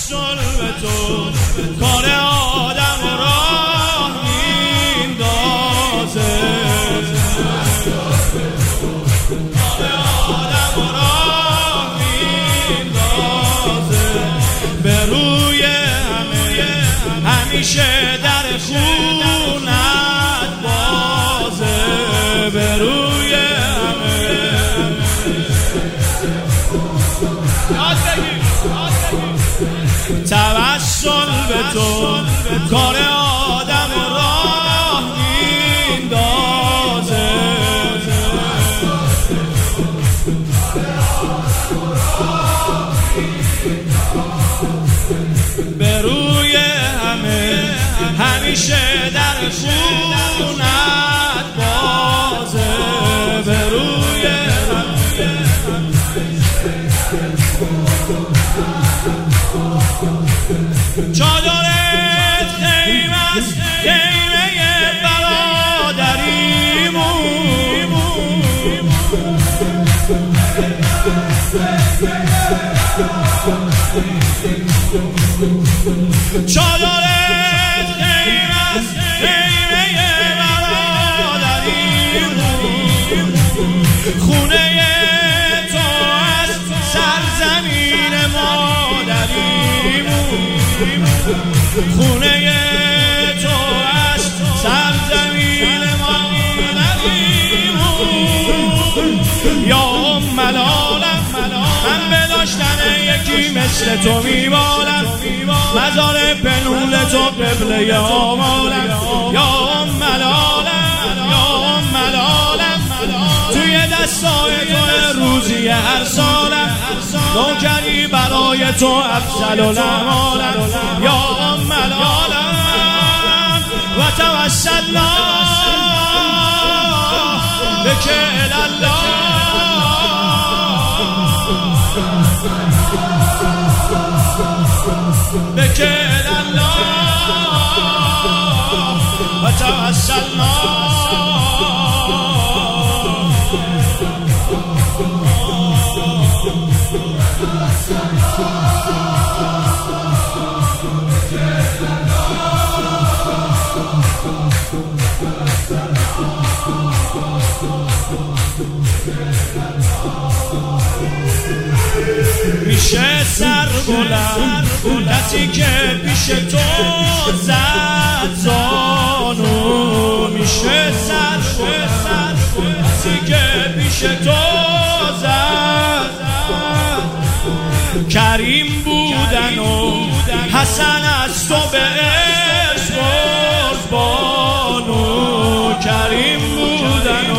توسل به تو کار آدم راه میندازه، کار آدم راه میندازه، به روی همیشه در خونت بازه، به روی توسل به تو کار آدم راه میندازه، به روی همیشه در خونت بازه، به روی چادرت خیمه است، خیمه برادریمون، چادرت خیمه است، خیمه برادریمون، خونه تو است سرزمین مادریمون، خونه تو است سرزمین مادریمون، یا ام العالم من به داشتن یکی مثل تو میبالم، مزار پنول تو قبله آمالم، یا ام العالم یا ام العالم، توی دستای تو روزی هر سالم، نوکری برای تو افضل الامالم، یا ام العالم و توسلنا بک الله، بک الله و توسلنا میشه سر بلند کسی که پیش تو زد زانو، میشه سر کسی که پیش تو زد، کریم بودن و حسن از تو به ارث قربانو، کریم بودن و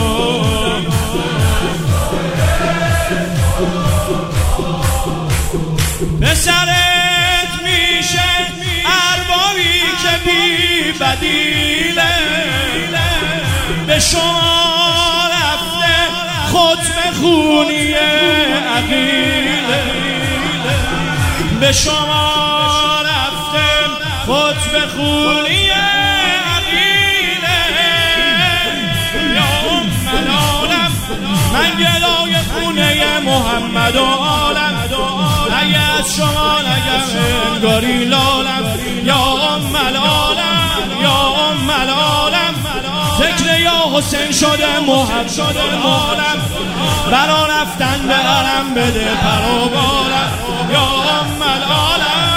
پسرت میشه اربابی که بی بدیله، به شما رفته ختم خونی عقیله، به شما رفته ختم خونی عقیله، یا ام العالم من گدای خونه محمد و عالم، اگه از شما نگم انگاری لالم، یا ام العالم یا ام العالم، ذکر یا حسین شده محمد عالم، برا رفتن به علم بده پر و بالم، یا ام العالم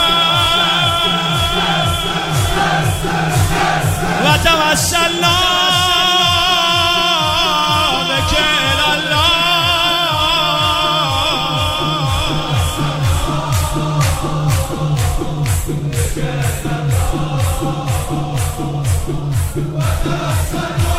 و توسلنا بک الله، What the